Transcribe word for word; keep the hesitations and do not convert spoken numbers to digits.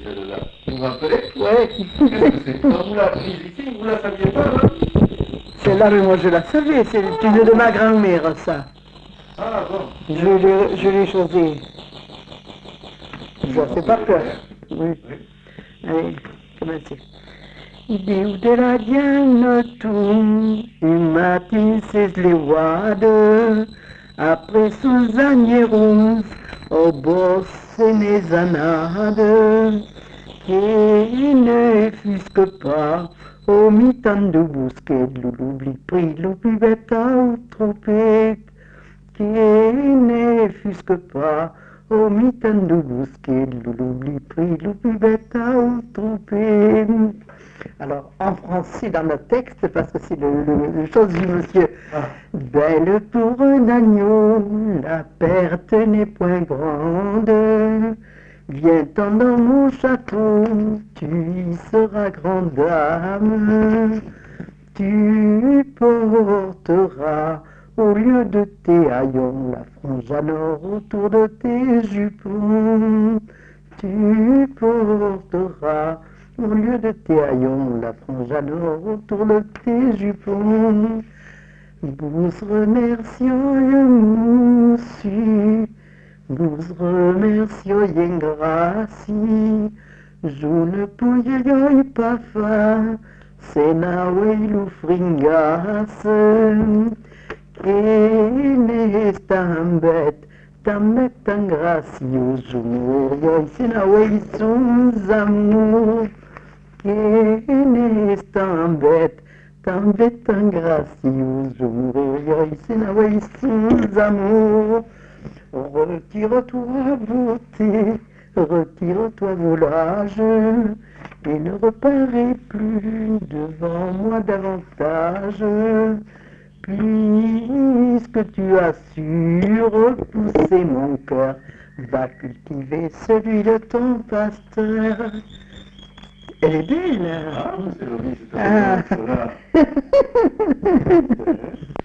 celle-là. Vous vous rappelez? Ouais. Qu'est-ce que c'est? Quand vous l'avez prise ici, vous la saviez pas, hein? Celle-là, mais moi je la savais, c'est une de ma grand-mère, ça. Ah bon. Je l'ai je l'ai choisi. Je ne sais pas quoi. Oui. Oui. Allez, commencez. Diu de la Diane tout, il m'a dit c'est les wades, après Suzanne Rousse, au boss et les anades, qui ne fusque pas, au mi-temps de bousquet, l'oubli pris, l'oubli bête à troupé, qui ne fusque pas, au mi-temps de bousquet, l'oubli pris, l'oubli bête à troupé. Alors, en français dans le texte, parce que c'est le, le, le chose du monsieur. Ah. Belle pour un agneau, la perte n'est point grande. Viens-t'en dans mon château, tu y seras grande dame. Tu porteras au lieu de tes haillons la frange alors autour de tes jupons. Tu porteras au lieu de tes haillons la frange alors autour de tes jupons. Vous remercions moussu, vous remercions yen gracie, je ne pouvais pas faire, c'est na weilu fringas, et n'est tan bête, tan bête tan gracieux, je ne c'est na weilu sous amour, et n'est tan bête, tan bête tan gracieux, je mourrai, c'est na weilu sous amour. Retire-toi, beauté, retire-toi, volage, et ne reparais plus devant moi davantage, puisque tu as su repousser mon cœur, va cultiver celui de ton pasteur. Elle est belle. Ah, c'est joli, c'est très bien, Ah.